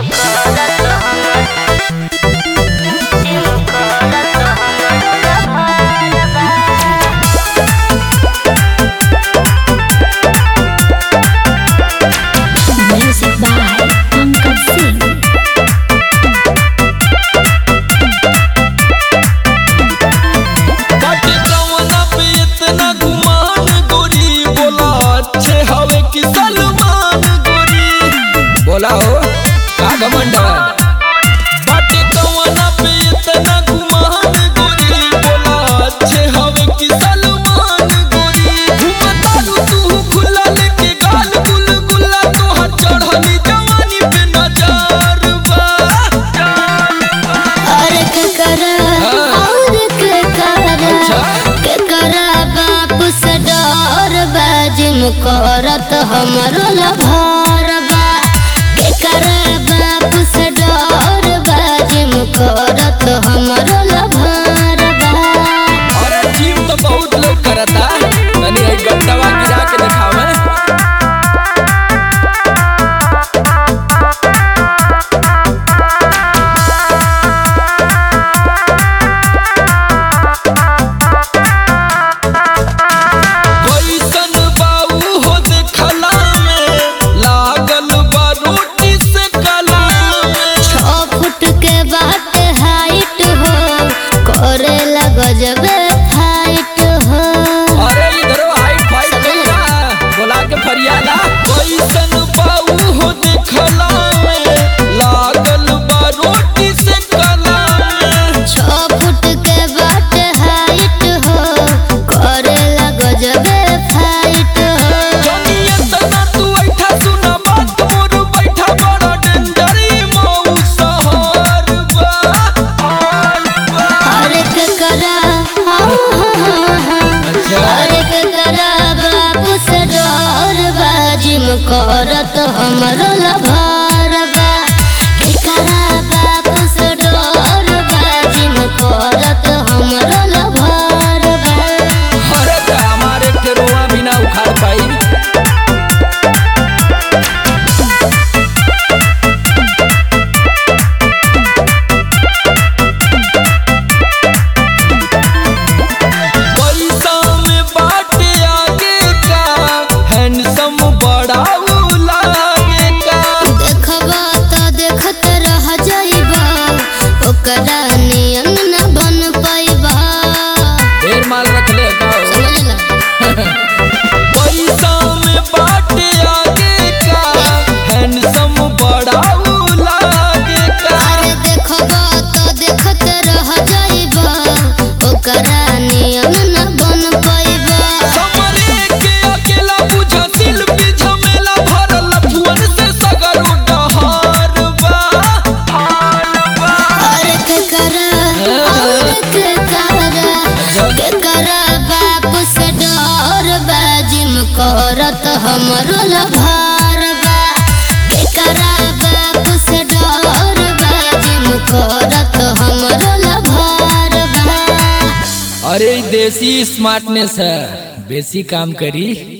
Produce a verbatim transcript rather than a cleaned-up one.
करत हमरो लभार बा केकरा बाप से डर बा जिम करत हमरो लभार बा। अरे जिम तो बहुत लोग करता, तनी एक गड्ढवा गिरा के दिखावे। गजबे फाइट हो अरे इधरो हाइट फाइट कइला बोला के फरियाला कैसन बाऊ हो देखला में लागल बा रोटी से कला में छह फुट के बात हाइट हो करेला गजबे फाइट हो। जनिया तना तू ऐठा सुना बात मोर बैठा बड़ा डेंजरी मऊ सहर बा अरे केकरा अरे केकरा बाप से डर बा जिम करत हमरो लभार बा केकरा बाप से डर बा जिम करत हमरो लभार बा। अरे त हमारे केरुआ बिना उखाड़ पाई। ओकरा नियन न बन पाइबा ढेर माल रख ले समझला पैसा में बाटे आगे का हैंडसम बड़ा लागे का। अरे देखबा तो देखत रह जाइबा ओकरा नियन न बन पाइबा समरे के अकेला बुझा दिल पे झमेला भरल फुवन से सगर डहार बा अरे केकरा अरे केकरा केकरा बाप से डर बा जिम करत हमरो लभार बा केकरा बाप से डर बा जिम करत हमरो लभार बा। अरे देसी स्मार्टनेस है, बेसी काम करी।